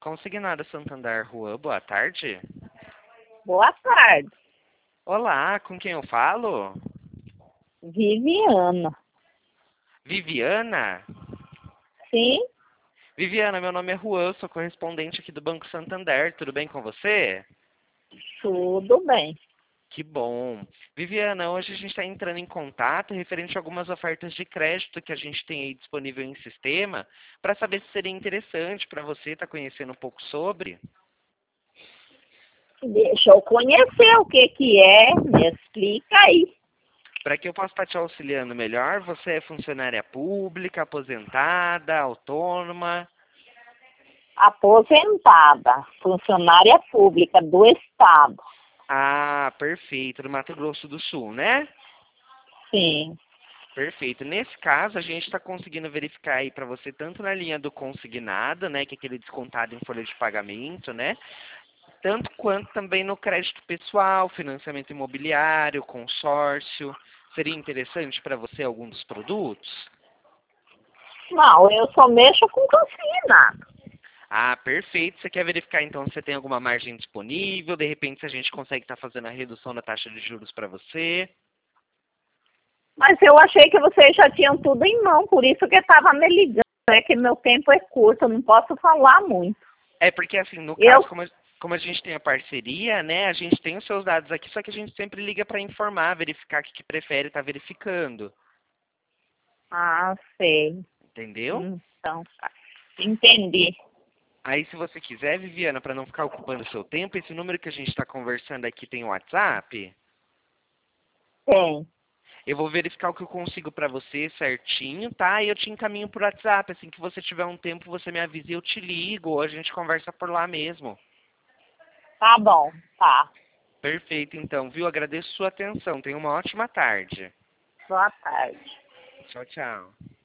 Consignada Santander Rua, boa tarde. Boa tarde, Olá, com quem eu falo? Viviana. Viviana? Sim, Viviana, meu nome é Juan, sou correspondente aqui do Banco Santander, tudo bem com você? tudo bem. Que bom. Viviana, hoje a gente está entrando em contato referente a algumas ofertas de crédito que a gente tem aí disponível em sistema, para saber se seria interessante para você estar conhecendo um pouco sobre. Deixa eu conhecer o que é, me explica aí. Para que eu possa estar te auxiliando melhor, você é funcionária pública, aposentada, autônoma? Aposentada, funcionária pública do Estado. Ah, perfeito, do Mato Grosso do Sul, né? Sim. Perfeito. Nesse caso, a gente está conseguindo verificar aí para você tanto na linha do consignado, né, que é aquele descontado em folha de pagamento, né, tanto quanto também no crédito pessoal, financiamento imobiliário, consórcio. Seria interessante para você algum dos produtos? Não, eu só mexo com consignado. Ah, perfeito. Você quer verificar então se você tem alguma margem disponível? De repente, se a gente consegue estar fazendo a redução da taxa de juros para você? Mas eu achei que vocês já tinham tudo em mão, por isso que estava me ligando. É que meu tempo é curto, eu não posso falar muito. É porque assim, no Eu, caso, como a gente tem a parceria, né, a gente tem os seus dados aqui, só que a gente sempre liga para informar, verificar o que prefere estar verificando. sei. Entendeu? Então, entendi. Aí, se você quiser, Viviana, para não ficar ocupando o seu tempo, esse número que a gente está conversando aqui tem o WhatsApp. Tem. Eu vou verificar o que eu consigo para você certinho, tá? E eu te encaminho por WhatsApp. Assim que você tiver um tempo, você me avisa e eu te ligo, ou a gente conversa por lá mesmo. Tá bom, tá. Perfeito, então, viu? Agradeço sua atenção. Tenha uma ótima tarde. Boa tarde. Tchau, tchau.